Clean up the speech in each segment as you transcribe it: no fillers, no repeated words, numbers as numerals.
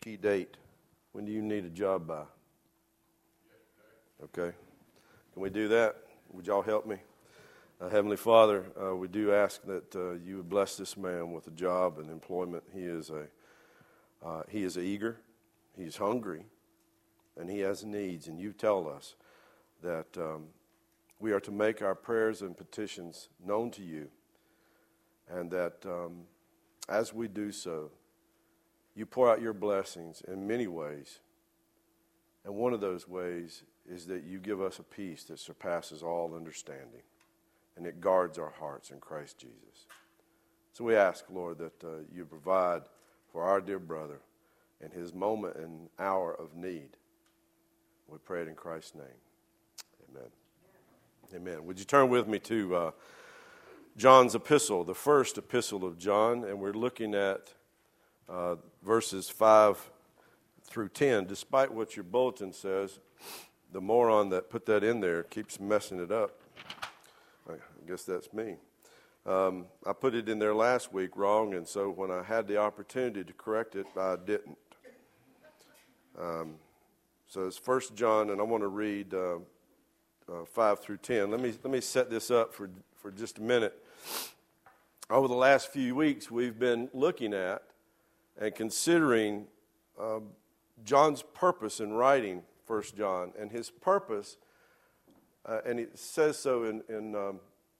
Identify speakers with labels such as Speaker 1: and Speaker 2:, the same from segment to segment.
Speaker 1: key date. When do you need a job by? Okay. Can we do that? Would y'all help me? Heavenly Father, we do ask that you would bless this man with a job and employment. He is eager, he's hungry, and he has needs. And you tell us that we are to make our prayers and petitions known to you, and that as we do so, you pour out your blessings in many ways. And one of those ways is that you give us a peace that surpasses all understanding, and it guards our hearts in Christ Jesus. So we ask, Lord, that you provide for our dear brother in his moment and hour of need. We pray it in Christ's name. Amen. Amen. Would you turn with me to John's epistle, the first epistle of John, and we're looking at verses 5 through 10. Despite what your bulletin says, the moron that put that in there keeps messing it up. I guess that's me. I put it in there last week wrong, and so when I had the opportunity to correct it, I didn't. So it's 1 John, and I want to read 5 through 10. Let me set this up for just a minute. Over the last few weeks, we've been looking at and considering John's purpose in writing 1 John, and his purpose, and it says so in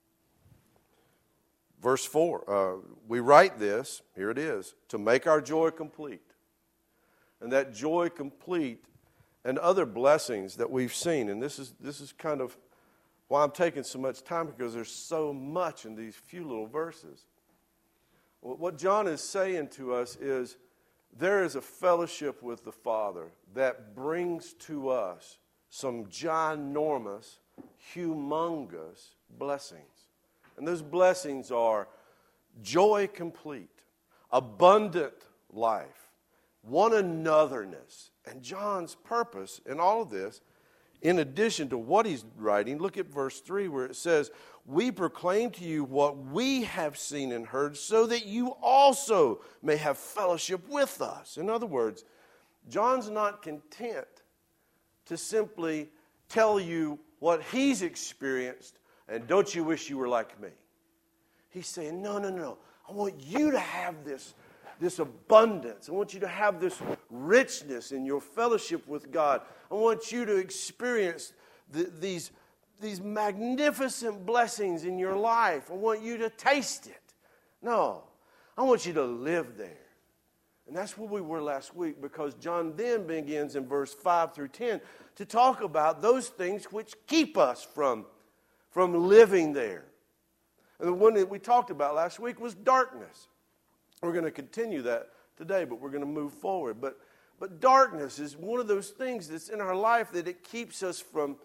Speaker 1: verse 4. We write this, here it is, to make our joy complete. And that joy complete and other blessings that we've seen, and this is kind of why I'm taking so much time, because there's so much in these few little verses. What John is saying to us is there is a fellowship with the Father that brings to us some ginormous, humongous blessings. And those blessings are joy complete, abundant life, one anotherness. And John's purpose in all of this, in addition to what he's writing, look at verse 3 where it says, we proclaim to you what we have seen and heard so that you also may have fellowship with us. In other words, John's not content to simply tell you what he's experienced and don't you wish you were like me. He's saying, no. I want you to have this abundance. I want you to have this richness in your fellowship with God. I want you to experience these magnificent blessings in your life. I want you to taste it. No, I want you to live there. And that's where we were last week, because John then begins in verse 5 through 10 to talk about those things which keep us from living there. And the one that we talked about last week was darkness. We're going to continue that today, but we're going to move forward. But darkness is one of those things that's in our life that it keeps us from.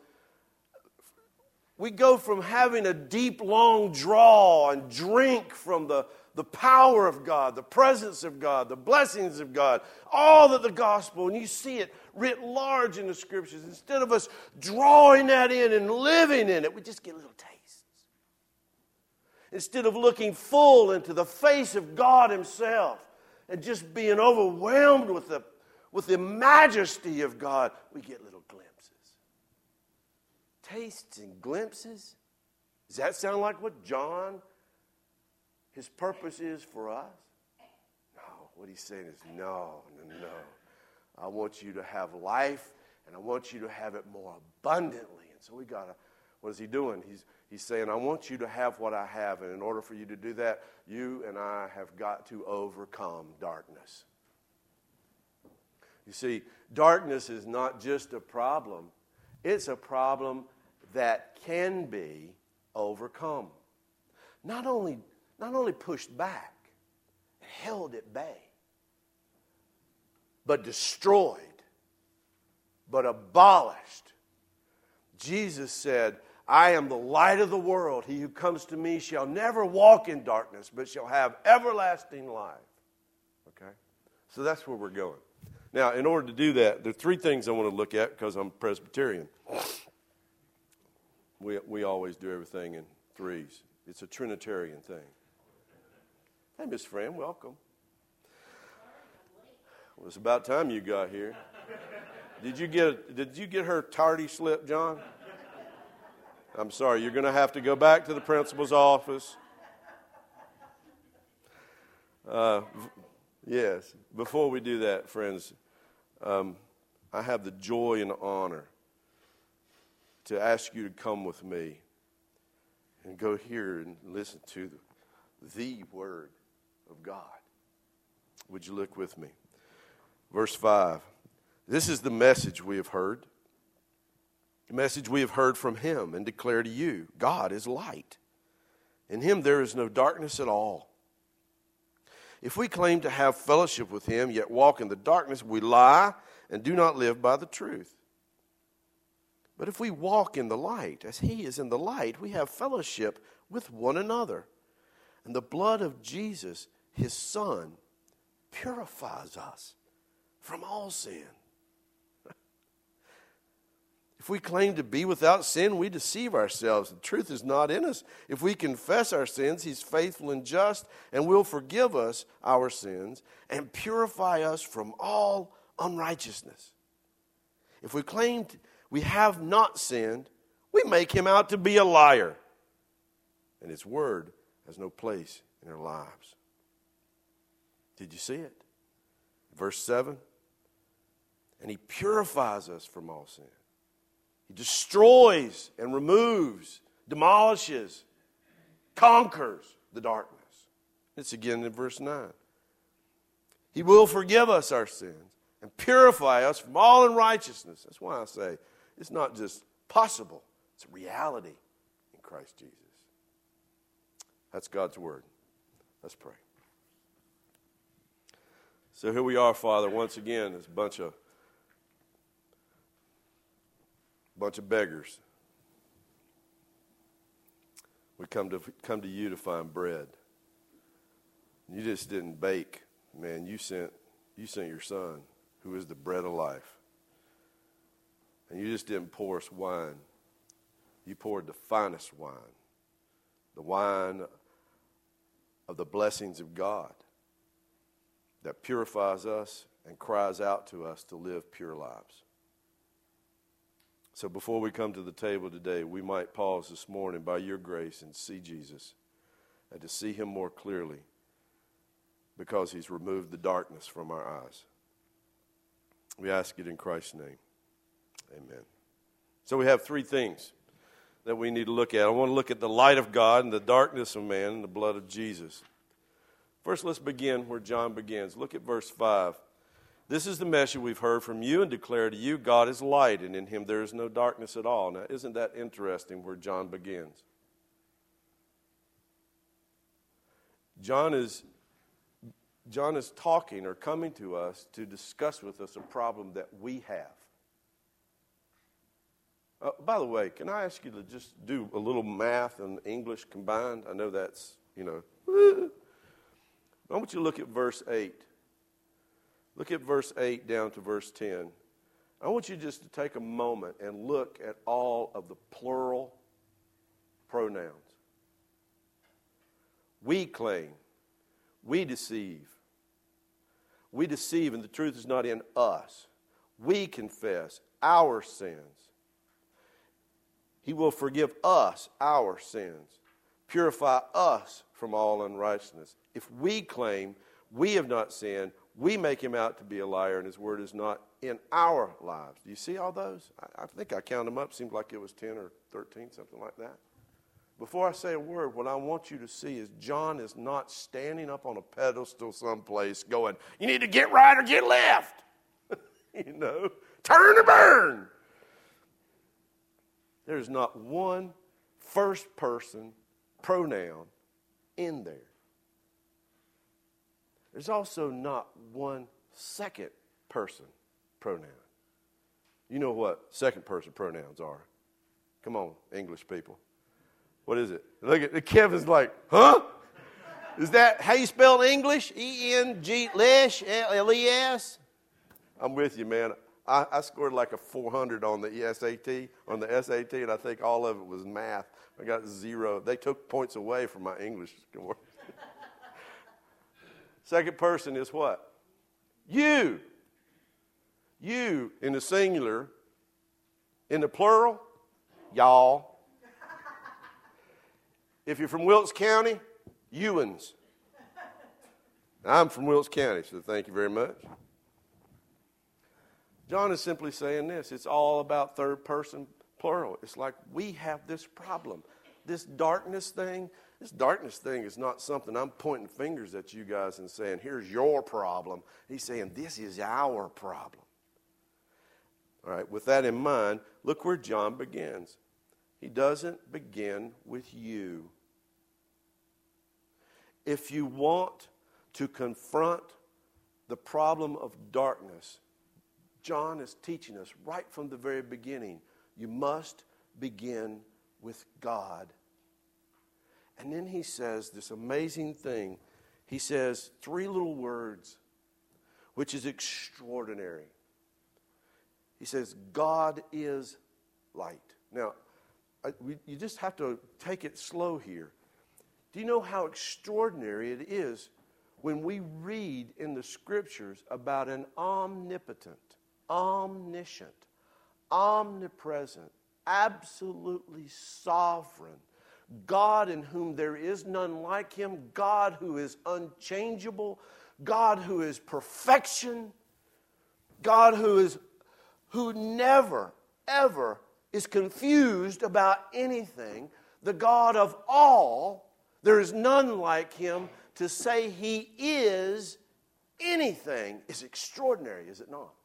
Speaker 1: We go from having a deep, long draw and drink from the power of God, the presence of God, the blessings of God, all of the gospel, and you see it writ large in the Scriptures. Instead of us drawing that in and living in it, we just get little tastes. Instead of looking full into the face of God Himself and just being overwhelmed with the majesty of God, we get little glimpses. Tastes and glimpses? Does that sound like what John, his purpose is for us? No, what he's saying is no. I want you to have life, and I want you to have it more abundantly. And so what is he doing? He's saying, I want you to have what I have, and in order for you to do that, you and I have got to overcome darkness. You see, darkness is not just a problem. It's a problem that can be overcome. Not only pushed back, held at bay, but destroyed, but abolished. Jesus said, I am the light of the world. He who comes to me shall never walk in darkness, but shall have everlasting life. Okay? So that's where we're going. Now, in order to do that, there are three things I want to look at because I'm Presbyterian. We always do everything in threes. It's a Trinitarian thing. Hey, Miss Fran, welcome. Well, it's about time you got here. Did you get her tardy slip, John? I'm sorry, you're going to have to go back to the principal's office. Yes, before we do that, friends, I have the joy and honor to ask you to come with me and go here and listen to the Word of God. Would you look with me? Verse 5. This is the message we have heard. The message we have heard from Him and declare to you. God is light. In Him there is no darkness at all. If we claim to have fellowship with Him, yet walk in the darkness, we lie and do not live by the truth. But if we walk in the light, as He is in the light, we have fellowship with one another. And the blood of Jesus, His Son, purifies us from all sin. If we claim to be without sin, we deceive ourselves. The truth is not in us. If we confess our sins, He's faithful and just and will forgive us our sins and purify us from all unrighteousness. If we claim we have not sinned, we make Him out to be a liar, and His word has no place in our lives. Did you see it? Verse 7, and He purifies us from all sin. He destroys and removes, demolishes, conquers the darkness. It's again in verse 9. He will forgive us our sins and purify us from all unrighteousness. That's why I say it's not just possible, it's a reality in Christ Jesus. That's God's word. Let's pray. So here we are, Father, once again, this bunch of beggars. We come to you to find bread. You just didn't bake, man. You sent your Son, who is the bread of life. And you just didn't pour us wine. You poured the finest wine, the wine of the blessings of God that purifies us and cries out to us to live pure lives. So before we come to the table today, we might pause this morning by your grace and see Jesus and to see Him more clearly because He's removed the darkness from our eyes. We ask it in Christ's name. Amen. So we have three things that we need to look at. I want to look at the light of God and the darkness of man and the blood of Jesus. First, let's begin where John begins. Look at verse 5. This is the message we've heard from you and declare to you, God is light, and in Him there is no darkness at all. Now, isn't that interesting where John begins? John is talking or coming to us to discuss with us a problem that we have. By the way, can I ask you to just do a little math and English combined? I know that's, I want you to look at verse 8. Look at verse 8 down to verse 10. I want you just to take a moment and look at all of the plural pronouns. We claim. We deceive. We deceive, and the truth is not in us. We confess our sins. He will forgive us our sins, purify us from all unrighteousness. If we claim we have not sinned, we make Him out to be a liar, and His word is not in our lives. Do you see all those? I think I counted them up. Seemed like it was 10 or 13, something like that. Before I say a word, what I want you to see is John is not standing up on a pedestal someplace going, you need to get right or get left. Turn or burn. There's not one first person pronoun in there. There's also not one second person pronoun. You know what second person pronouns are. Come on, English people. What is it? Look at Kevin's like, huh? Is that how you spell English? E-N-G, les, L-E-S? I'm with you, man. I scored like a 400 on the SAT, and I think all of it was math. I got 0. They took points away from my English score. Second person is what? You. You in the singular. In the plural, y'all. If you're from Wilkes County, youans. I'm from Wilkes County, so thank you very much. John is simply saying this. It's all about third person plural. It's like we have this problem. This darkness thing is not something I'm pointing fingers at you guys and saying, here's your problem. He's saying, this is our problem. All right, with that in mind, look where John begins. He doesn't begin with you. If you want to confront the problem of darkness, John is teaching us right from the very beginning, you must begin with God. And then he says this amazing thing. He says 3 little words, which is extraordinary. He says, God is light. Now, you just have to take it slow here. Do you know how extraordinary it is when we read in the Scriptures about an omnipotent, omniscient, omnipresent, absolutely sovereign God in whom there is none like him, God who is unchangeable, God who is perfection, God who never, ever is confused about anything, the God of all. There is none like him. To say he is anything is extraordinary, is it not?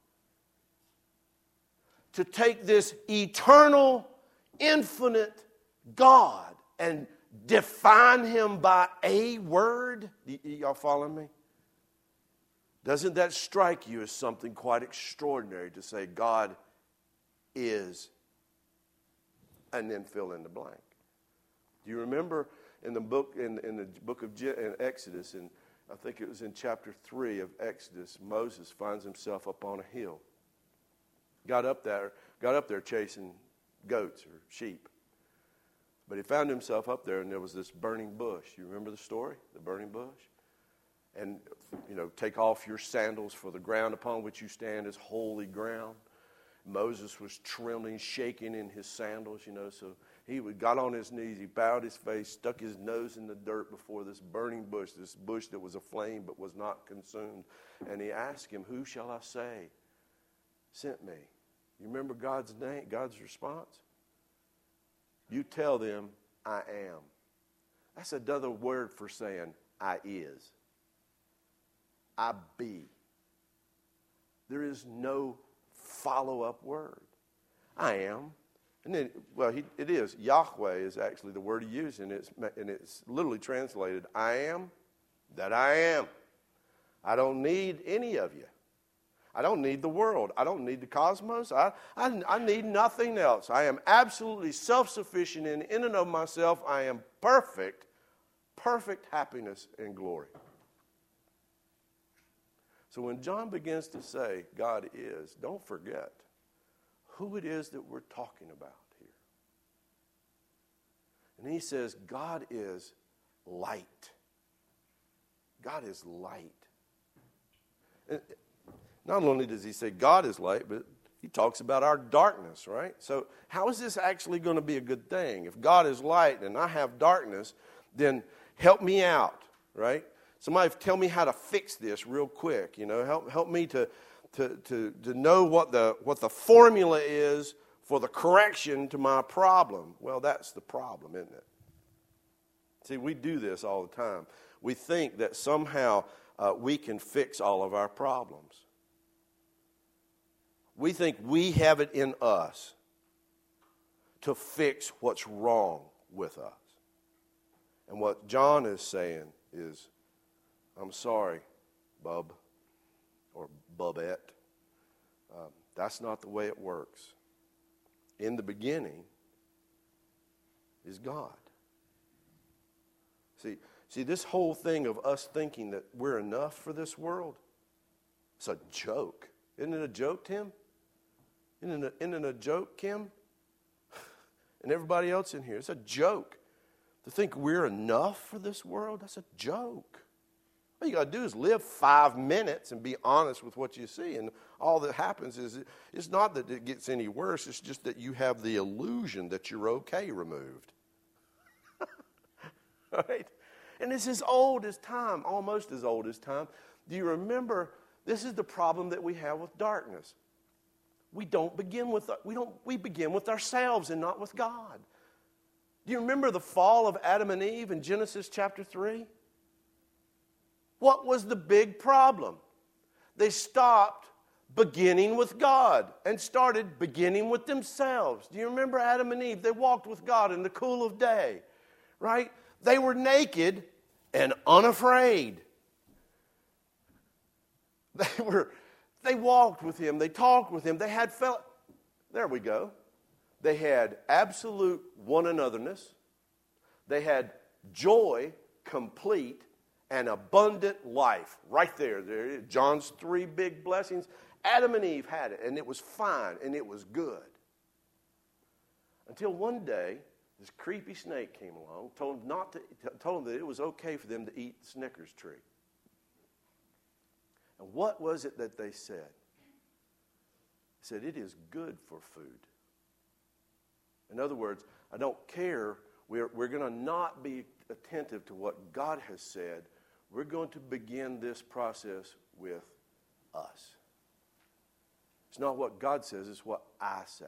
Speaker 1: To take this eternal, infinite God and define him by a word. Y'all following me? Doesn't that strike you as something quite extraordinary to say God is, and then fill in the blank? Do you remember in the book of Exodus, and I think it was in chapter 3 of Exodus, Moses finds himself up on a hill. Got up there chasing goats or sheep. But he found himself up there, and there was this burning bush. You remember the story, the burning bush? And, take off your sandals, for the ground upon which you stand is holy ground. Moses was trembling, shaking in his sandals, so he got on his knees, he bowed his face, stuck his nose in the dirt before this burning bush, this bush that was aflame but was not consumed. And he asked him, who shall I say sent me? You remember God's name, God's response? You tell them, I am. That's another word for saying, I is. I be. There is no follow-up word. I am. And then, it is. Yahweh is actually the word he used, and it's literally translated, I am that I am. I don't need any of you. I don't need the world. I don't need the cosmos. I need nothing else. I am absolutely self-sufficient in and of myself. I am perfect happiness and glory. So when John begins to say God is, don't forget who it is that we're talking about here. And he says God is light. God is light. And not only does he say God is light, but he talks about our darkness, right? So how is this actually going to be a good thing? If God is light and I have darkness, then help me out, right? Somebody tell me how to fix this real quick. Help me to know what the formula is for the correction to my problem. Well, that's the problem, isn't it? See, we do this all the time. We think that somehow we can fix all of our problems. We think we have it in us to fix what's wrong with us. And what John is saying is, I'm sorry, bub, or bubette. That's not the way it works. In the beginning is God. See, this whole thing of us thinking that we're enough for this world, it's a joke. Isn't it a joke, Tim? Isn't it a joke, Kim? And everybody else in here, it's a joke. To think we're enough for this world, that's a joke. All you got to do is live 5 minutes and be honest with what you see. And all that happens is it's not that it gets any worse. It's just that you have the illusion that you're okay removed. Right? And it's as old as time, almost as old as time. Do you remember, this is the problem that we have with darkness. We begin with ourselves and not with God. Do you remember the fall of Adam and Eve in Genesis chapter 3? What was the big problem? They stopped beginning with God and started beginning with themselves. Do you remember Adam and Eve? They walked with God in the cool of day, right? They were naked and unafraid. They walked with him. They talked with him. They had there we go. They had absolute one anotherness. They had joy, complete, and abundant life. Right there. John's 3 big blessings. Adam and Eve had it, and it was fine, and it was good. Until one day, this creepy snake came along, told them that it was okay for them to eat the Snickers tree. And what was it that they said? They said, it is good for food. In other words, I don't care. We're going to not be attentive to what God has said. We're going to begin this process with us. It's not what God says, it's what I say.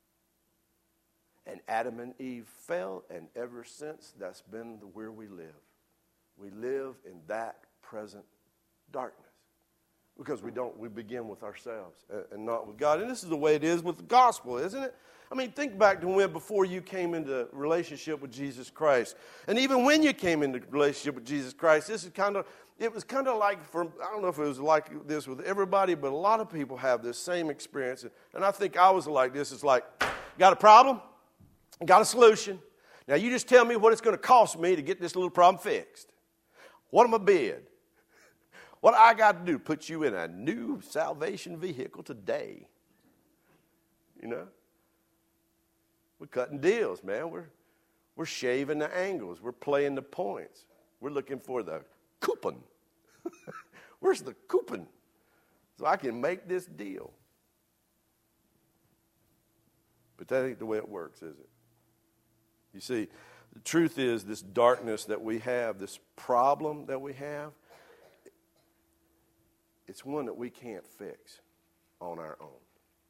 Speaker 1: And Adam and Eve fell, and ever since, that's been where we live. We live in that present darkness. Because we begin with ourselves and not with God. And this is the way it is with the gospel, isn't it? I mean, think back to when before you came into relationship with Jesus Christ. And even when you came into relationship with Jesus Christ, it was kind of like, I don't know if it was like this with everybody, but a lot of people have this same experience. And I think I was like this. It's like, got a problem? Got a solution. Now you just tell me what it's going to cost me to get this little problem fixed. What am I bid? What I got to do? Put you in a new salvation vehicle today. You know? We're cutting deals, man. We're shaving the angles. We're playing the points. We're looking for the coupon. Where's the coupon? So I can make this deal. But that ain't the way it works, is it? You see, the truth is this darkness that we have, this problem that we have, it's one that we can't fix on our own.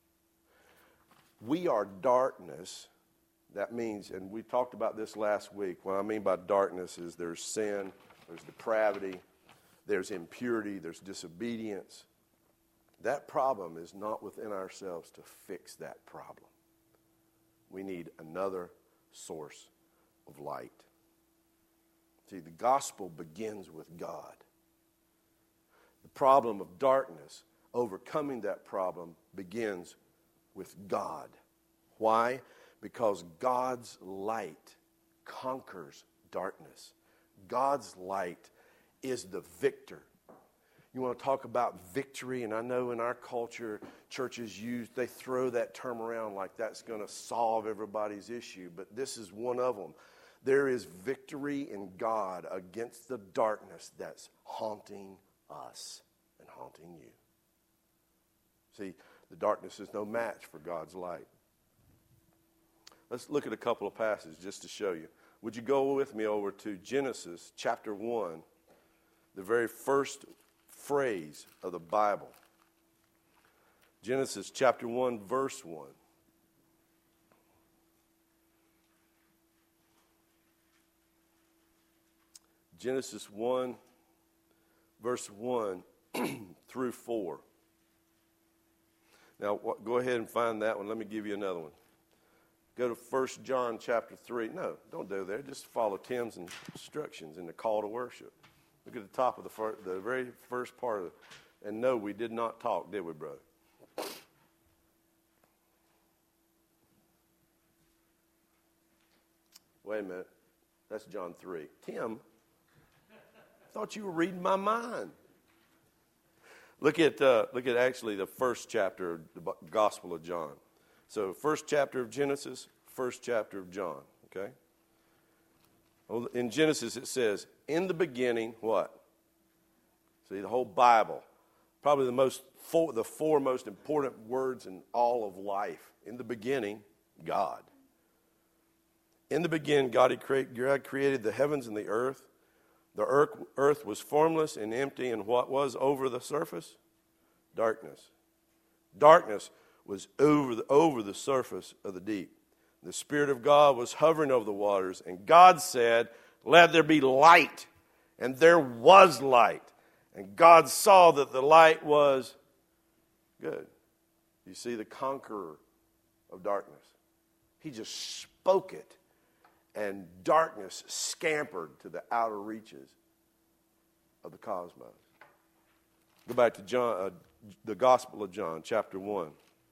Speaker 1: We are darkness. That means, and we talked about this last week, what I mean by darkness is there's sin, there's depravity, there's impurity, there's disobedience. That problem is not within ourselves to fix that problem. We need another source of light. See, the gospel begins with God. The problem of darkness, overcoming that problem, begins with God. Why? Because God's light conquers darkness. God's light is the victor. You want to talk about victory, and I know in our culture, churches they throw that term around like that's going to solve everybody's issue, but this is one of them. There is victory in God against the darkness that's haunting us and haunting you. See, the darkness is no match for God's light. Let's look at a couple of passages just to show you. Would you go with me over to Genesis chapter 1, the very first phrase of the Bible. Genesis chapter 1, verse 1. Genesis 1, verse 1 through 4. Now, go ahead and find that one. Let me give you another one. Go to 1 John chapter 3. No, don't go there. Just follow Tim's instructions in the call to worship. Look at the top of the very first part of it. And no, we did not talk, did we, brother? Wait a minute. That's John 3. Tim, I thought you were reading my mind. Look at actually the first chapter of the Gospel of John. So first chapter of Genesis, first chapter of John, okay? In Genesis it says, in the beginning, what? See, the whole Bible, probably the four most important words in all of life. In the beginning, God. In the beginning, God created the heavens and the earth. The earth was formless and empty, and what was over the surface? Darkness. Darkness was over the surface of the deep. The Spirit of God was hovering over the waters, and God said, "Let there be light." And there was light. And God saw that the light was good. You see, the conqueror of darkness. He just spoke it, and darkness scampered to the outer reaches of the cosmos. Go back to John, the Gospel of John, chapter 1.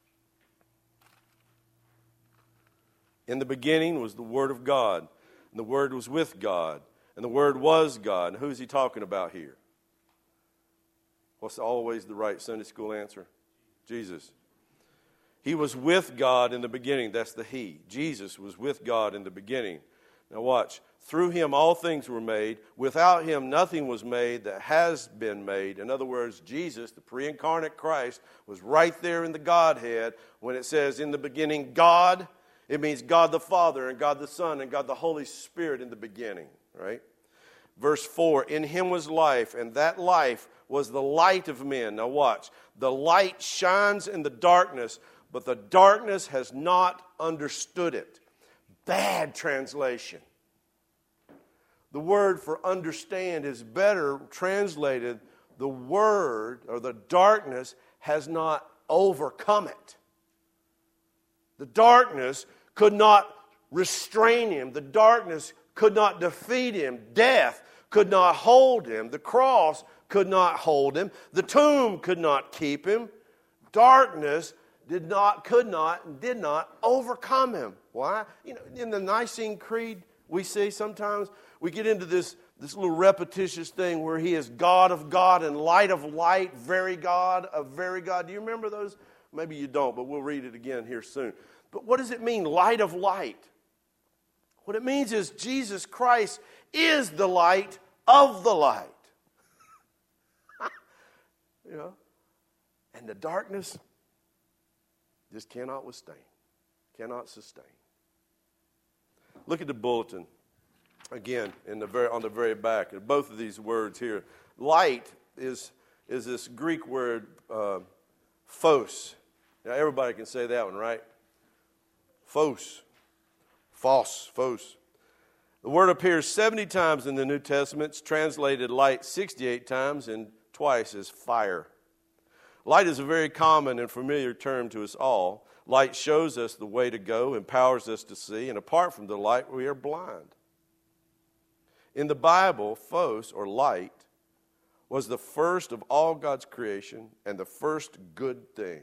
Speaker 1: In the beginning was the Word of God, and the Word was with God, and the Word was God. And who's he talking about here? What's always the right Sunday school answer? Jesus. He was with God in the beginning. That's the He. Jesus was with God in the beginning. Now watch. Through Him all things were made. Without Him nothing was made that has been made. In other words, Jesus, the pre-incarnate Christ, was right there in the Godhead. When it says in the beginning God, it means God the Father and God the Son and God the Holy Spirit in the beginning, right? Verse 4, in Him was life, and that life was the light of men. Now watch. The light shines in the darkness, but the darkness has not understood it. Bad translation. The word for understand is better translated, the word or the darkness has not overcome it. The darkness could not restrain Him. The darkness could not defeat Him. Death could not hold Him. The cross could not hold Him. The tomb could not keep Him. Darkness did not overcome Him. Why? You know, in the Nicene Creed, we see sometimes we get into this little repetitious thing where He is God of God and light of light, very God of very God. Do you remember those? Maybe you don't, but we'll read it again here soon. But what does it mean, light of light? What it means is Jesus Christ is the light of the light. You know? And the darkness just cannot withstand, cannot sustain. Look at the bulletin again on the very back. Both of these words here. Light is this Greek word phos. Now everybody can say that one, right? Phos. Phos. The word appears 70 times in the New Testament. It's translated light 68 times and twice as fire. Light is a very common and familiar term to us all. Light shows us the way to go, empowers us to see, and apart from the light, we are blind. In the Bible, phos, or light, was the first of all God's creation and the first good thing.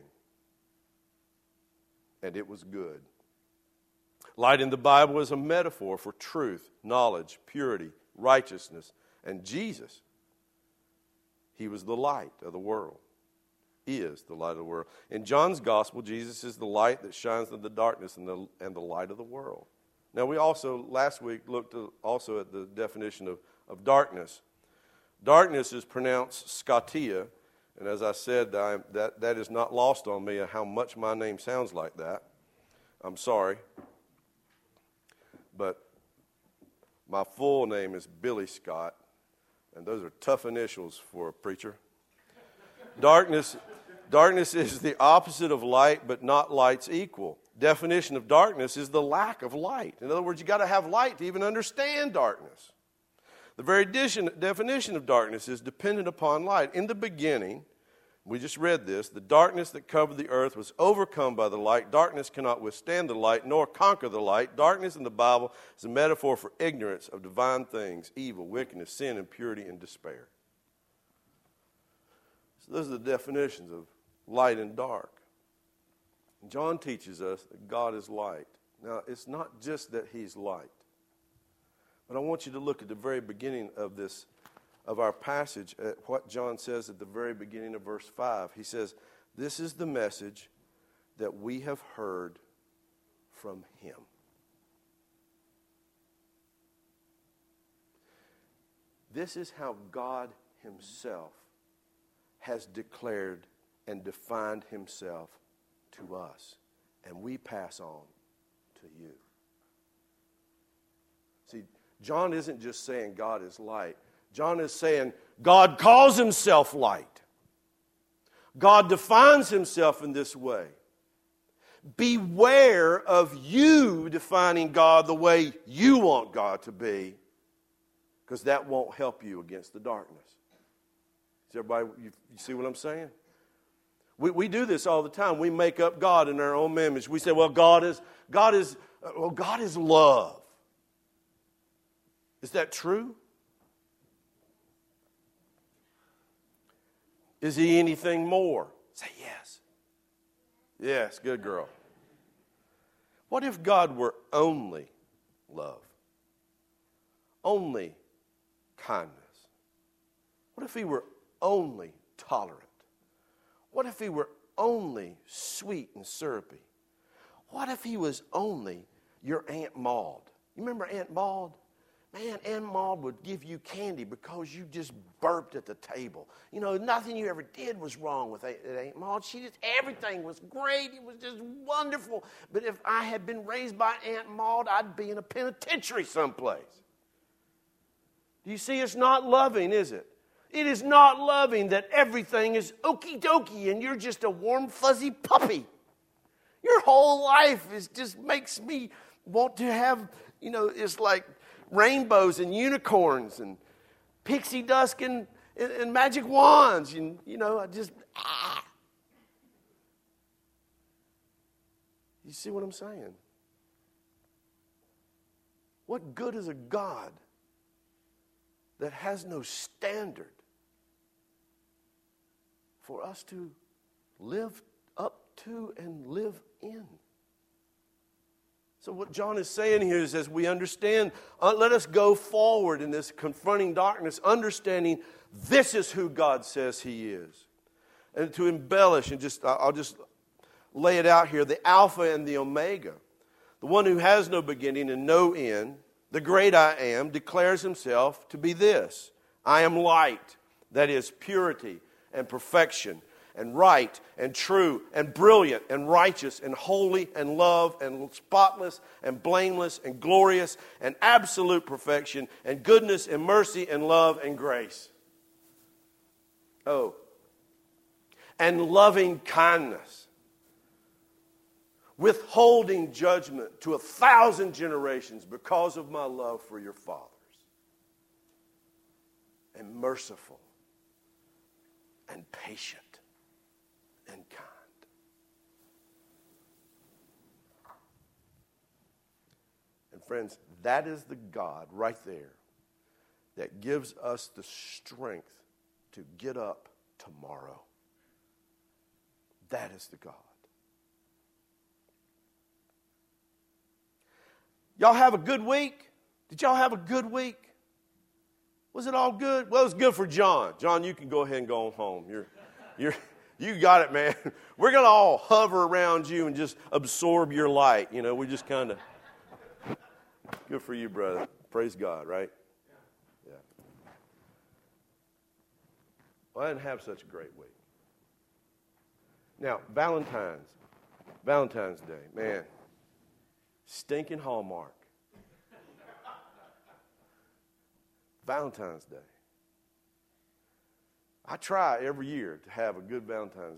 Speaker 1: And it was good. Light in the Bible is a metaphor for truth, knowledge, purity, righteousness, and Jesus. He was the light of the world. He is the light of the world. In John's gospel, Jesus is the light that shines in the darkness and the light of the world. Now, we also, last week, looked also at the definition of darkness. Darkness is pronounced skatia, and as I said, that is not lost on me how much my name sounds like that. I'm sorry. But my full name is Billy Scott, and those are tough initials for a preacher. Darkness is the opposite of light, but not light's equal. Definition of darkness is the lack of light. In other words, you got to have light to even understand darkness. The very definition of darkness is dependent upon light. In the beginning, we just read this, the darkness that covered the earth was overcome by the light. Darkness cannot withstand the light, nor conquer the light. Darkness in the Bible is a metaphor for ignorance of divine things, evil, wickedness, sin, impurity, and despair. So those are the definitions of light and dark. John teaches us that God is light. Now, it's not just that He's light. But I want you to look at the very beginning of our passage at what John says at the very beginning of verse 5. He says, this is the message that we have heard from Him. This is how God Himself has declared and defined himself to us, and we pass on to you. See, John isn't just saying God is light. John is saying God calls himself light. God defines himself in this way. Beware of you defining God the way you want God to be, because that won't help you against the darkness. Is everybody, you see what I'm saying? We do this all the time. We make up God in our own image. We say, well, God is love. Is that true? Is he anything more? Say yes. Yes, good girl. What if God were only love? Only kindness? What if he were only tolerant? What if he were only sweet and syrupy? What if he was only your Aunt Maud? You remember Aunt Maud? Man, Aunt Maud would give you candy because you just burped at the table. You know, nothing you ever did was wrong with Aunt Maud. Everything was great. It was just wonderful. But if I had been raised by Aunt Maud, I'd be in a penitentiary someplace. Do you see? It's not loving, is it? It is not loving that everything is okie dokie and you're just a warm, fuzzy puppy. Your whole life just makes me want to have, it's like rainbows and unicorns and pixie dust and magic wands. And, I just, You see what I'm saying? What good is a God that has no standard for us to live up to and live in? So what John is saying here is, as we understand, let us go forward in this confronting darkness, understanding this is who God says he is. And to embellish, and I'll just lay it out here, the Alpha and the Omega, the one who has no beginning and no end, the great I am, declares himself to be this: I am light, that is purity and perfection, and right and true and brilliant and righteous and holy and love and spotless and blameless and glorious and absolute perfection and goodness and mercy and love and grace. Oh, and loving kindness, withholding judgment to 1,000 generations because of my love for your fathers, and merciful and patient and kind. And friends, that is the God right there that gives us the strength to get up tomorrow. That is the God. Y'all have a good week? Did y'all have a good week? Was it all good? Well, it was good for John. John, you can go ahead and go on home. You got it, man. We're going to all hover around you and just absorb your light. We just kind of... Good for you, brother. Praise God, right? Yeah. Well, I didn't have such a great week. Now, Valentine's Day, man. Stinking Hallmark. Valentine's Day. I try every year to have a good Valentine's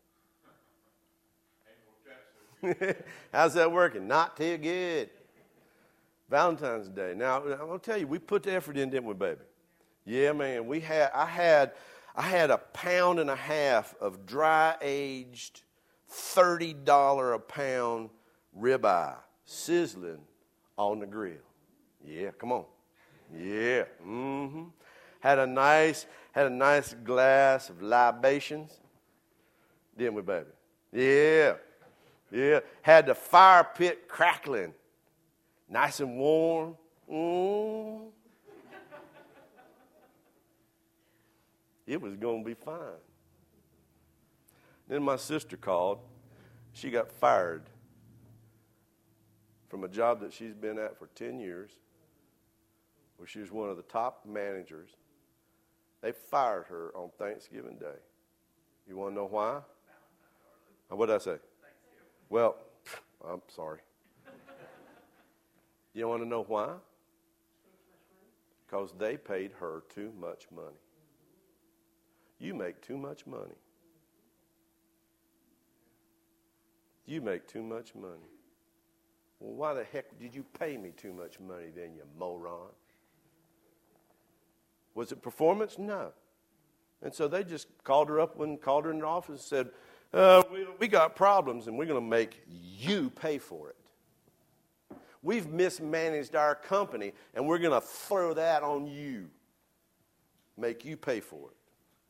Speaker 1: Day. How's that working? Not too good. Valentine's Day. Now, I'm going to tell you, we put the effort in, didn't we, baby? Yeah, man. I had a 1.5 pounds of dry-aged, $30 a pound ribeye sizzling on the grill. Yeah, come on. Yeah. Mm-hmm. Had a nice glass of libations. Didn't we, baby? Yeah. Yeah. Had the fire pit crackling. Nice and warm. It was going to be fine. Then my sister called. She got fired from a job that she's been at for 10 years, where she was one of the top managers. They fired her on Thanksgiving Day. You want to know why? What did I say? Well, I'm sorry. You want to know why? Because they paid her too much money. You make too much money. You make too much money. Well, why the heck did you pay me too much money then, you moron? Was it performance? No. And so they just called her in the office and said, we got problems and we're going to make you pay for it. We've mismanaged our company and we're going to throw that on you. Make you pay for it.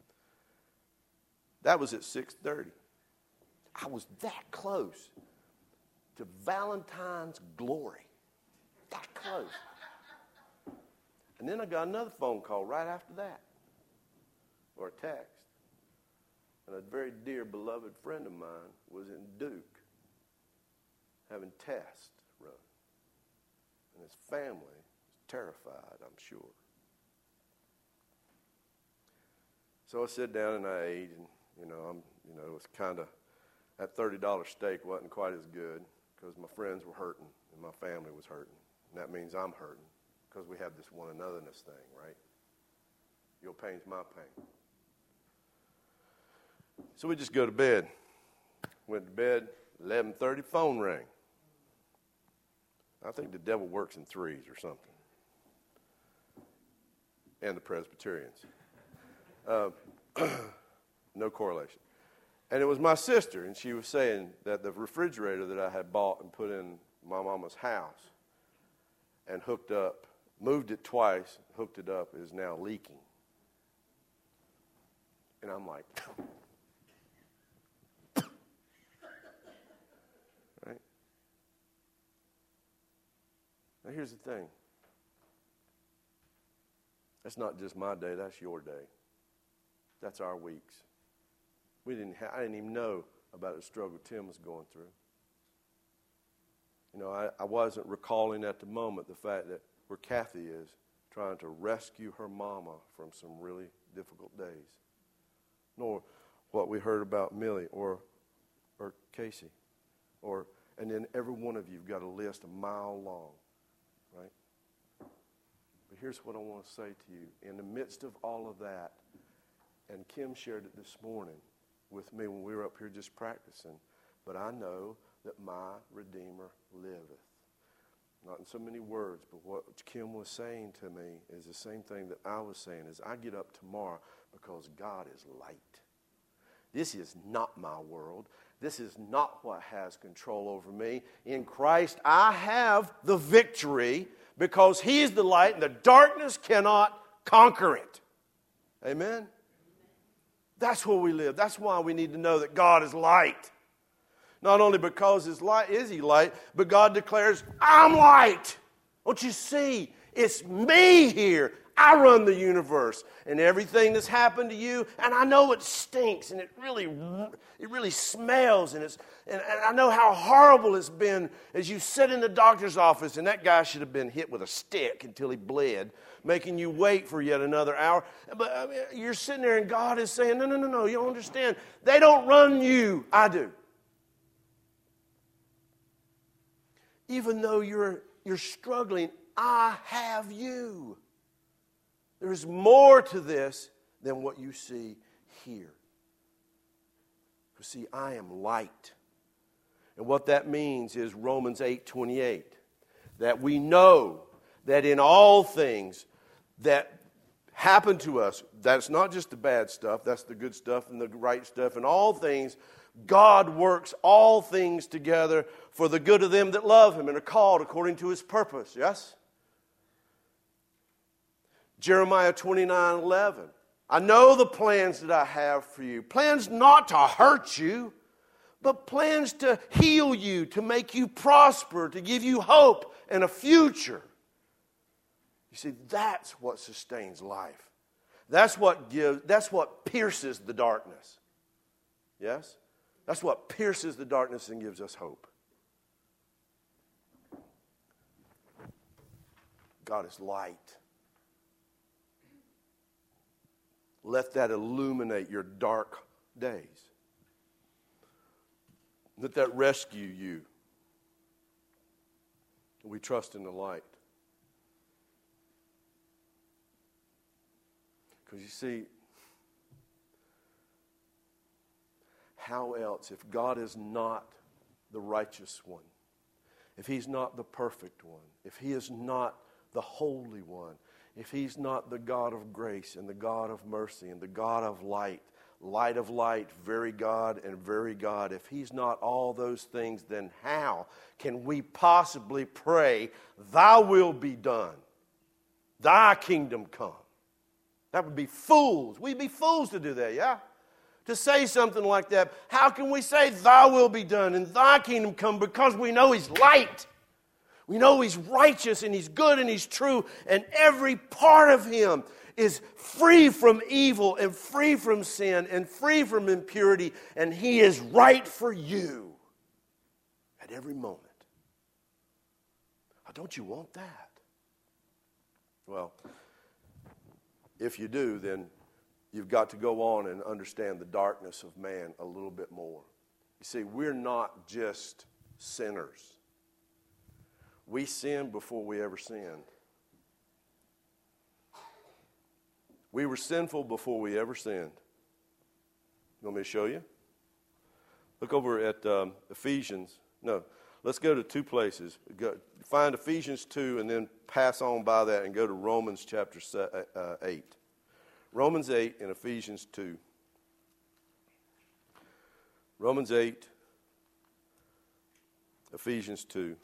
Speaker 1: That was at 6:30. I was that close to Valentine's glory. That close. And then I got another phone call right after that, or a text. And a very dear, beloved friend of mine was in Duke having tests run. And his family was terrified, I'm sure. So I sat down and I ate, and it was kind of, that $30 steak wasn't quite as good because my friends were hurting and my family was hurting. And that means I'm hurting because we have this one anotherness thing, right? Your pain's my pain. So we just go to bed. Went to bed, 11:30, phone rang. I think the devil works in threes or something. And the Presbyterians. No correlation. And it was my sister, and she was saying that the refrigerator that I had bought and put in my mama's house and hooked up, moved it twice, hooked it up, is now leaking. And I'm like, right? Now here's the thing. That's not just my day, that's your day. That's our weeks. I didn't even know about the struggle Tim was going through. I wasn't recalling at the moment the fact that where Kathy is trying to rescue her mama from some really difficult days. Nor what we heard about Millie or Casey. And then every one of you have got a list a mile long, right? But here's what I want to say to you. In the midst of all of that, and Kim shared it this morning with me when we were up here just practicing, but I know that my Redeemer liveth. Not in so many words, but what Kim was saying to me is the same thing that I was saying, is I get up tomorrow because God is light. This is not my world. This is not what has control over me. In Christ, I have the victory because He is the light and the darkness cannot conquer it. Amen? That's where we live. That's why we need to know that God is light. Not only because He light, but God declares, I'm light. Don't you see? It's me here. I run the universe. And everything that's happened to you, and I know it stinks, and it really smells, and I know how horrible it's been as you sit in the doctor's office, and that guy should have been hit with a stick until he bled, making you wait for yet another hour. But you're sitting there, and God is saying, no, you don't understand. They don't run you. I do. Even though you're struggling, I have you. There is more to this than what you see here. You see, I am light. And what that means is Romans 8:28, that we know that in all things that happen to us, that's not just the bad stuff, that's the good stuff and the right stuff. In all things, God works all things together for the good of them that love Him and are called according to His purpose. Yes? Jeremiah 29:11. I know the plans that I have for you. Plans not to hurt you, but plans to heal you, to make you prosper, to give you hope and a future. You see, that's what sustains life. That's what pierces the darkness. Yes? That's what pierces the darkness and gives us hope. God is light. Let that illuminate your dark days. Let that rescue you. We trust in the light. Because you see, how else, if God is not the righteous one, if He's not the perfect one, if He is not the holy one, if He's not the God of grace and the God of mercy and the God of light, light of light, very God and very God, if He's not all those things, then how can we possibly pray, Thy will be done, Thy kingdom come? That would be fools. We'd be fools to do that, yeah? To say something like that. How can we say, Thy will be done and Thy kingdom come? Because we know He's light. We know He's righteous and He's good and He's true. And every part of Him is free from evil and free from sin and free from impurity. And He is right for you at every moment. Oh, don't you want that? Well, if you do, then you've got to go on and understand the darkness of man a little bit more. You see, we're not just sinners. We sinned before we ever sinned. We were sinful before we ever sinned. You want me to show you? Look over at Ephesians. No, let's go to two places. Find Ephesians 2 and then pass on by that and go to Romans chapter 8. Romans 8 and Ephesians 2. Romans 8, Ephesians 2.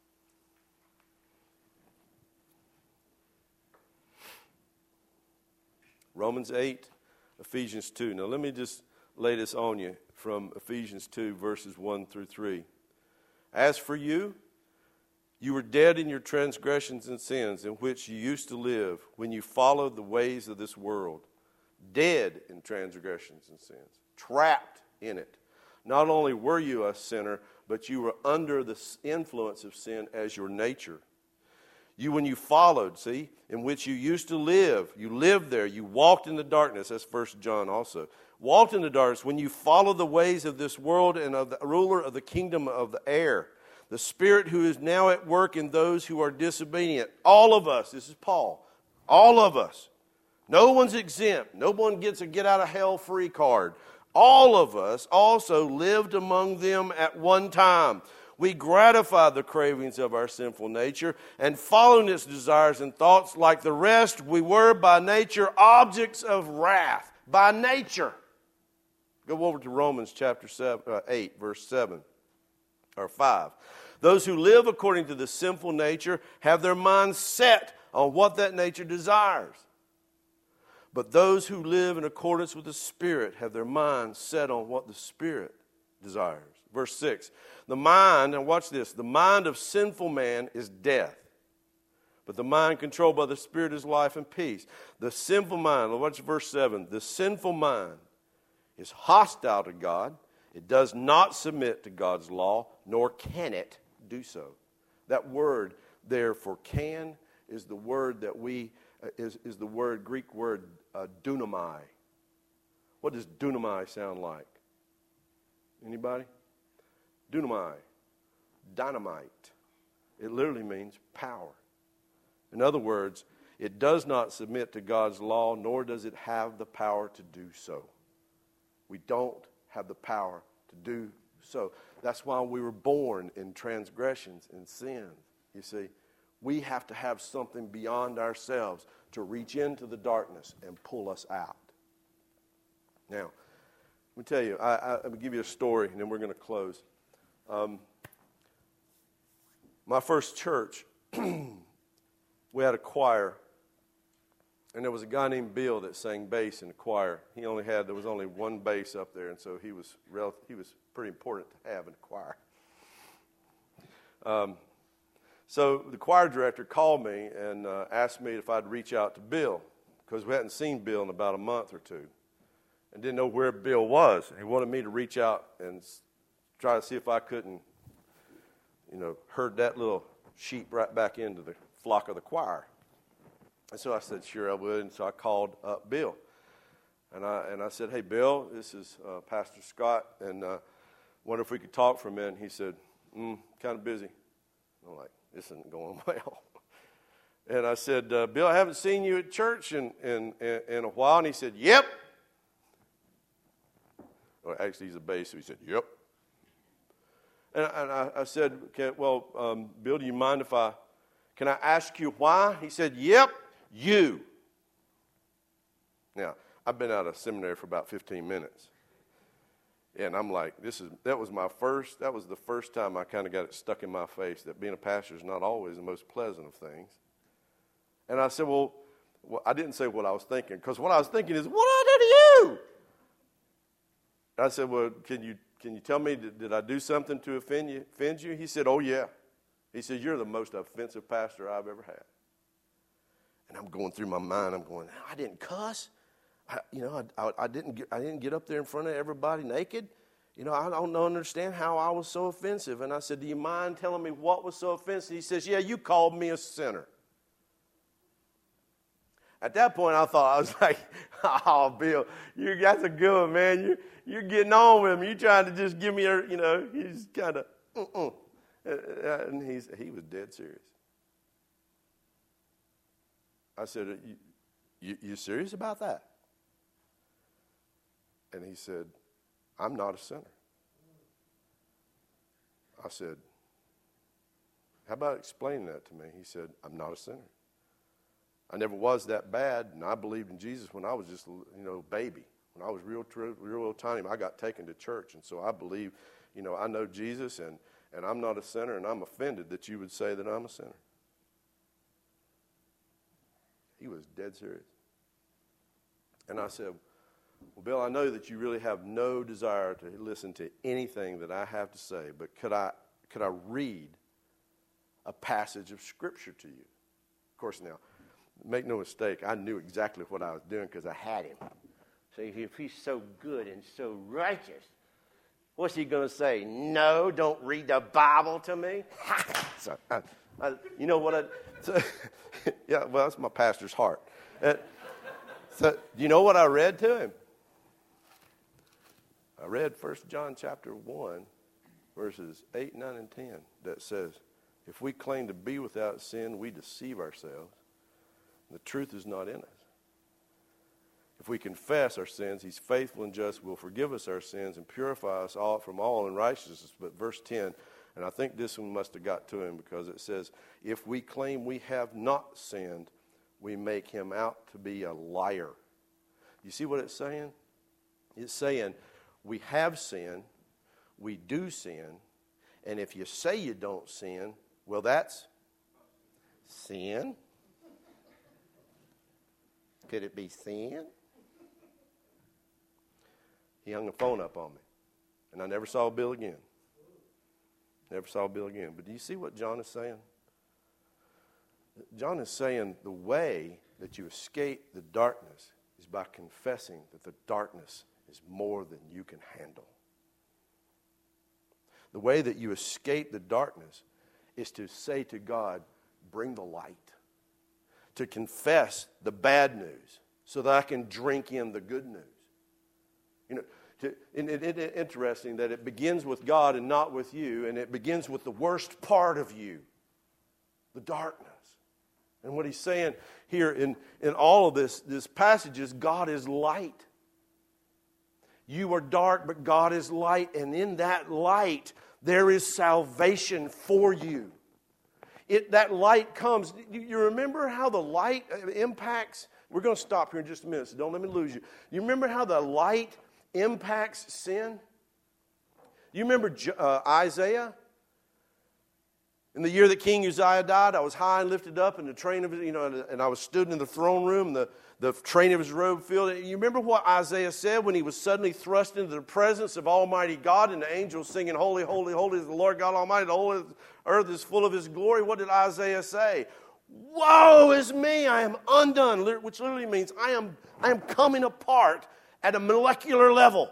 Speaker 1: Romans 8, Ephesians 2. Now let me just lay this on you from Ephesians 2, verses 1 through 3. As for you, you were dead in your transgressions and sins in which you used to live when you followed the ways of this world. Dead in transgressions and sins. Trapped in it. Not only were you a sinner, but you were under the influence of sin as your nature. You, when you followed, see, in which you used to live, you lived there, you walked in the darkness. That's 1 John also. Walked in the darkness when you followed the ways of this world and of the ruler of the kingdom of the air. The Spirit who is now at work in those who are disobedient. All of us, this is Paul, all of us. No one's exempt. No one gets a get-out-of-hell-free card. All of us also lived among them at one time. We gratified the cravings of our sinful nature and following its desires and thoughts like the rest, we were by nature objects of wrath. By nature. Go over to Romans chapter 8, verse 7. Or 5. Those who live according to the sinful nature have their minds set on what that nature desires. But those who live in accordance with the Spirit have their minds set on what the Spirit desires. Verse 6. The mind, now watch this, the mind of sinful man is death. But the mind controlled by the Spirit is life and peace. The sinful mind, watch verse 7. The sinful mind is hostile to God. It does not submit to God's law, nor can it do so. That word there for can is the word that is the word, Greek word dunamai. What does dunamai sound like? Anybody? Dunamai, dynamite. It literally means power. In other words, it does not submit to God's law, nor does it have the power to do so. We don't have the power to do so. That's why we were born in transgressions and sins. You see, we have to have something beyond ourselves to reach into the darkness and pull us out. Now, let me tell you, I'm going to give you a story, and then we're going to close. My first church, we had a choir, and there was a guy named Bill that sang bass in the choir. There was only one bass up there, and so he was pretty important to have in the choir. So the choir director called me and asked me if I'd reach out to Bill, because we hadn't seen Bill in about a month or two, and didn't know where Bill was. He wanted me to reach out and try to see if I couldn't, herd that little sheep right back into the flock of the choir. And so I said, sure I would. And so I called up Bill. And I said, hey, Bill, this is Pastor Scott, and wonder if we could talk for a minute. He said, kind of busy. I'm like, this isn't going well. And I said, Bill, I haven't seen you at church in a while. And he said, yep. Well, actually, he's a bass, so he said, yep. And I said, okay, well, Bill, do you mind if can I ask you why? He said, yep, you. Now, I've been out of seminary for about 15 minutes. And I'm like, that was the first time I kind of got it stuck in my face that being a pastor is not always the most pleasant of things. And I said, well, I didn't say what I was thinking, because what I was thinking is, what did I do to you? And I said, well, can you tell me, did I do something to offend you? He said, oh, yeah. He said, you're the most offensive pastor I've ever had. And I'm going through my mind. I'm going, I didn't cuss. I didn't get up there in front of everybody naked. I don't understand how I was so offensive. And I said, do you mind telling me what was so offensive? He says, yeah, you called me a sinner. At that point, I thought, I was like, oh, Bill, that's a good one, man. You're getting on with him. You're trying to just give me he's kind of, And he was dead serious. I said, you serious about that? And he said, I'm not a sinner. I said, how about explaining that to me? He said, I'm not a sinner. I never was that bad, and I believed in Jesus when I was just a baby. When I was real tiny, I got taken to church, and so I believe, I know Jesus, and I'm not a sinner, and I'm offended that you would say that I'm a sinner. He was dead serious. And I said, well, Bill, I know that you really have no desire to listen to anything that I have to say, but could I read a passage of Scripture to you? Of course, now, make no mistake, I knew exactly what I was doing because I had him. So if he's so good and so righteous, what's he going to say? No, don't read the Bible to me? So, you know what? Yeah, well, that's my pastor's heart. So, you know what I read to him? I read 1 John chapter 1, verses 8, 9, and 10, that says, if we claim to be without sin, we deceive ourselves. The truth is not in us. If we confess our sins, he's faithful and just, will forgive us our sins and purify us all from all unrighteousness. But verse 10, and I think this one must have got to him, because it says, if we claim we have not sinned, we make him out to be a liar. You see what it's saying? It's saying we have sinned, we do sin, and if you say you don't sin, well, that's sin. Could it be sin? He hung the phone up on me, and I never saw Bill again. Never saw Bill again. But do you see what John is saying? John is saying the way that you escape the darkness is by confessing that the darkness is more than you can handle. The way that you escape the darkness is to say to God, bring the light. To confess the bad news so that I can drink in the good news. It's interesting that it begins with God and not with you, and it begins with the worst part of you, the darkness. And what he's saying here in all of this passage is God is light. You are dark, but God is light, and in that light there is salvation for you. That light comes. You remember how the light impacts? We're going to stop here in just a minute, so don't let me lose you. You remember how the light impacts sin? You remember Isaiah? In the year that King Uzziah died, I was high and lifted up in the train of, and I was stood in the throne room, the train of his robe filled. You remember what Isaiah said when he was suddenly thrust into the presence of Almighty God and the angels singing, holy, holy, holy is the Lord God Almighty, the whole earth is full of his glory. What did Isaiah say? Woe is me, I am undone, which literally means I am coming apart at a molecular level.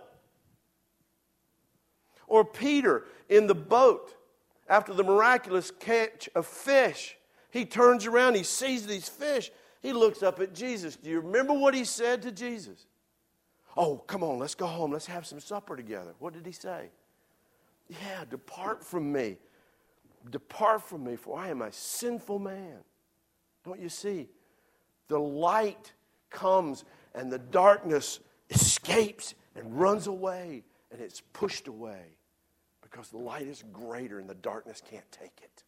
Speaker 1: Or Peter in the boat, after the miraculous catch of fish, he turns around, he sees these fish, he looks up at Jesus. Do you remember what he said to Jesus? Oh, come on, let's go home. Let's have some supper together. What did he say? Yeah, depart from me. Depart from me, for I am a sinful man. Don't you see? The light comes and the darkness escapes and runs away, and it's pushed away because the light is greater and the darkness can't take it.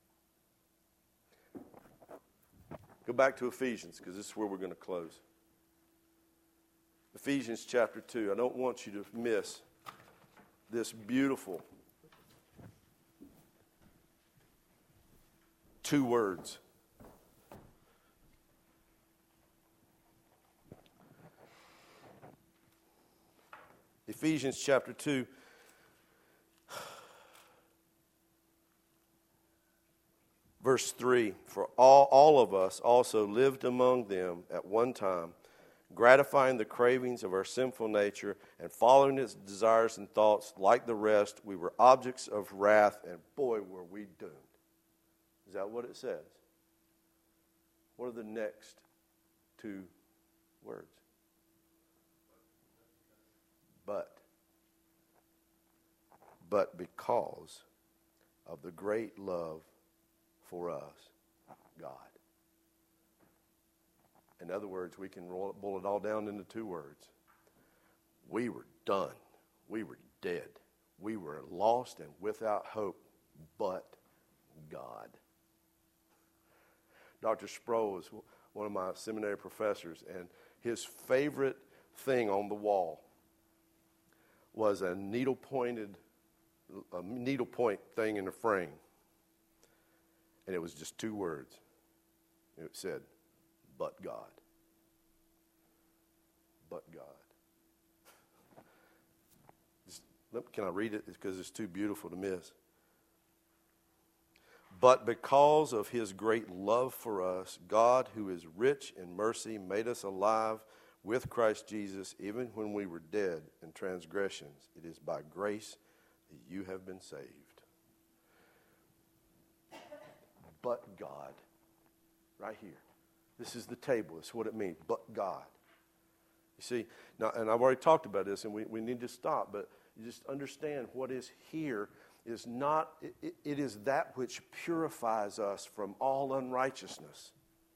Speaker 1: Go back to Ephesians, because this is where we're going to close. Ephesians chapter 2. I don't want you to miss this beautiful 2 words. Ephesians chapter 2. Verse 3, for all of us also lived among them at one time, gratifying the cravings of our sinful nature and following its desires and thoughts. Like the rest, we were objects of wrath, and boy, were we doomed. Is that what it says? What are the next 2 words? But because of the great love for us, God. In other words, we can boil it all down into 2 words. We were done. We were dead. We were lost and without hope, but God. Dr. Sproul was one of my seminary professors, and his favorite thing on the wall was a needle point thing in a frame. And it was just 2 words. It said, but God. But God. Can I read it? Because it's too beautiful to miss. But because of his great love for us, God, who is rich in mercy, made us alive with Christ Jesus, even when we were dead in transgressions. It is by grace that you have been saved. But God. Right here. This is the table. It's what it means. But God. You see, now, and I've already talked about this, and we need to stop, but you just understand what is here is not, it is that which purifies us from all unrighteousness.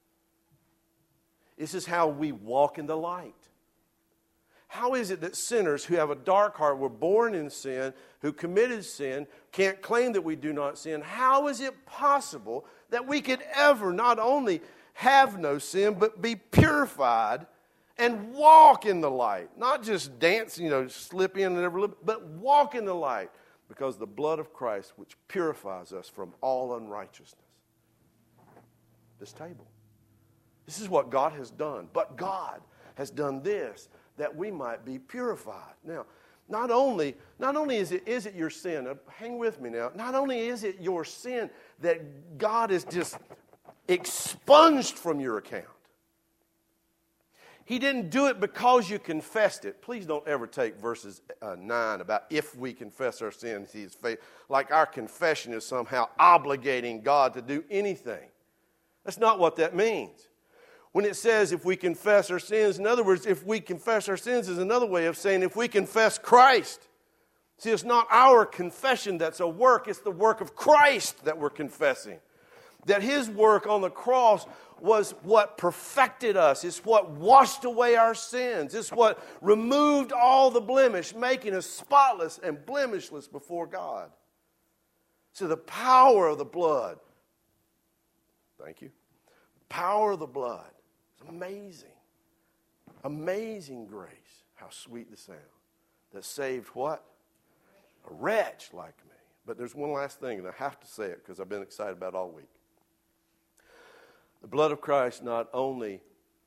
Speaker 1: This is how we walk in the light. How is it that sinners who have a dark heart, were born in sin, who committed sin, can't claim that we do not sin? How is it possible that we could ever not only have no sin, but be purified and walk in the light? Not just dance, slip in and every little bit, but walk in the light. Because the blood of Christ, which purifies us from all unrighteousness. This table. This is what God has done. But God has done this, that we might be purified. Now, not only is it your sin, hang with me now, not only is it your sin that God has just expunged from your account. He didn't do it because you confessed it. Please don't ever take verses 9 about if we confess our sins, He is faithful. Like our confession is somehow obligating God to do anything. That's not what that means. When it says if we confess our sins, in other words, if we confess our sins is another way of saying if we confess Christ. See, it's not our confession that's a work. It's the work of Christ that we're confessing. That His work on the cross was what perfected us. It's what washed away our sins. It's what removed all the blemish, making us spotless and blemishless before God. So the power of the blood, thank you, the power of the blood is amazing. Amazing grace. How sweet the sound that saved what? A wretch like me. But there's one last thing, and I have to say it because I've been excited about it all week. The blood of Christ not only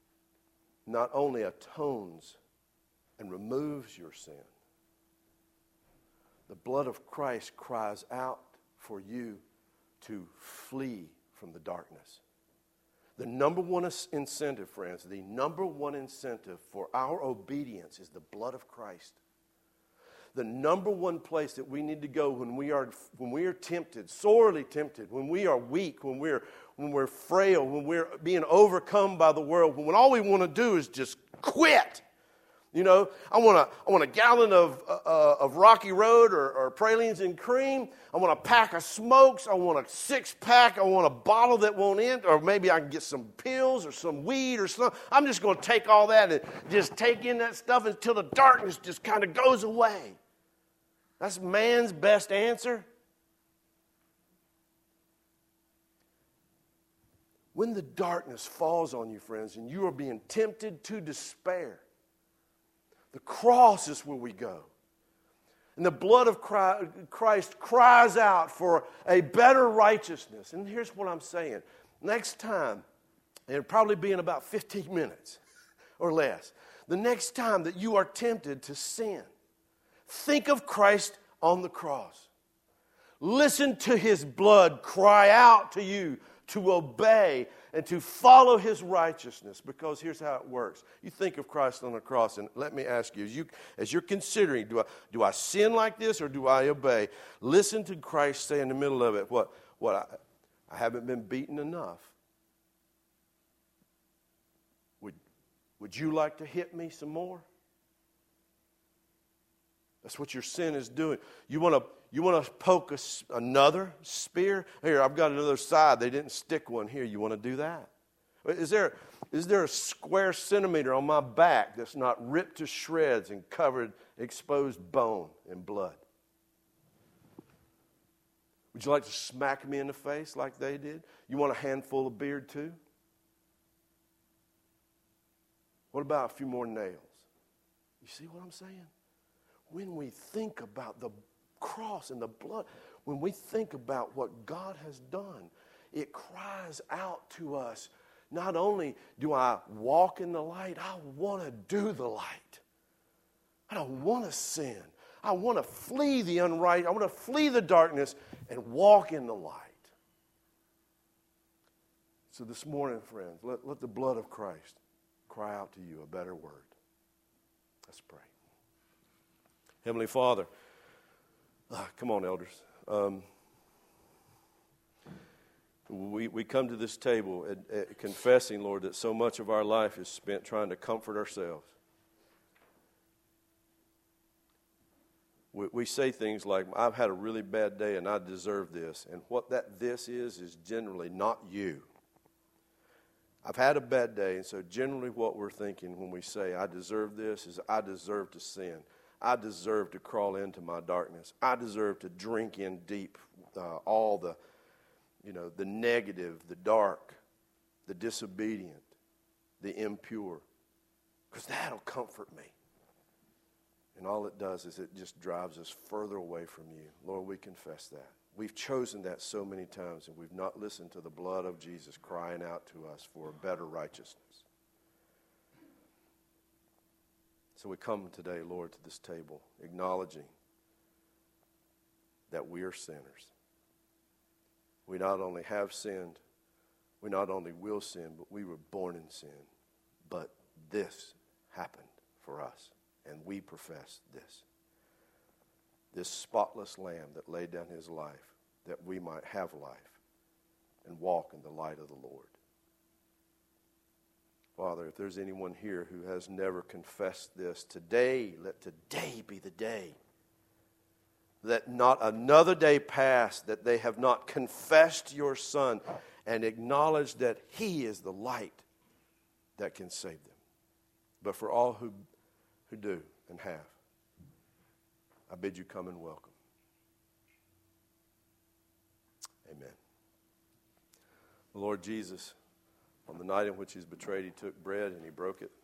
Speaker 1: atones and removes your sin. The blood of Christ cries out for you to flee from the darkness. The number one incentive, friends, the number one incentive for our obedience is the blood of Christ. The number one place that we need to go when we are tempted, sorely tempted, when we are weak, when we're frail, when we're being overcome by the world, when all we want to do is just quit. You know, I want a gallon of Rocky Road or pralines and cream. I want a pack of smokes. I want a 6-pack. I want a bottle that won't end. Or maybe I can get some pills or some weed or something. I'm just going to take all that and just take in that stuff until the darkness just kind of goes away. That's man's best answer. When the darkness falls on you, friends, and you are being tempted to despair, the cross is where we go. And the blood of Christ cries out for a better righteousness. And here's what I'm saying. Next time, and it'll probably be in about 15 minutes or less, the next time that you are tempted to sin, think of Christ on the cross. Listen to his blood cry out to you to obey and to follow his righteousness, because here's how it works. You think of Christ on the cross, and let me ask you, as you're considering, do I sin like this or do I obey? Listen to Christ say in the middle of it, I haven't been beaten enough. Would you like to hit me some more? That's what your sin is doing. You want to poke another spear? Here, I've got another side. They didn't stick one here. You want to do that? Is there a square centimeter on my back that's not ripped to shreds and covered, exposed bone and blood? Would you like to smack me in the face like they did? You want a handful of beard too? What about a few more nails? You see what I'm saying? When we think about the cross and the blood, when we think about what God has done, it cries out to us, not only do I walk in the light, I want to do the light. I don't want to sin. I want to flee the unright. I want to flee the darkness and walk in the light. So this morning, friends, let the blood of Christ cry out to you a better word. Let's pray. Heavenly Father, come on, elders. We come to this table confessing, Lord, that so much of our life is spent trying to comfort ourselves. We say things like, I've had a really bad day and I deserve this. And what this is generally not you. I've had a bad day, and so generally what we're thinking when we say, I deserve this, is I deserve to sin. I deserve to crawl into my darkness. I deserve to drink in deep all the negative, the dark, the disobedient, the impure, because that'll comfort me. And all it does is it just drives us further away from you. Lord, we confess that. We've chosen that so many times, and we've not listened to the blood of Jesus crying out to us for a better righteousness. So we come today, Lord, to this table, acknowledging that we are sinners. We not only have sinned, we not only will sin, but we were born in sin. But this happened for us, and we profess this. This spotless Lamb that laid down his life, that we might have life and walk in the light of the Lord. Father, if there's anyone here who has never confessed this, today, let today be the day. Let not another day pass that they have not confessed your Son and acknowledged that he is the light that can save them. But for all who do and have, I bid you come and welcome. Amen. The Lord Jesus, on the night in which he was betrayed, he took bread and he broke it.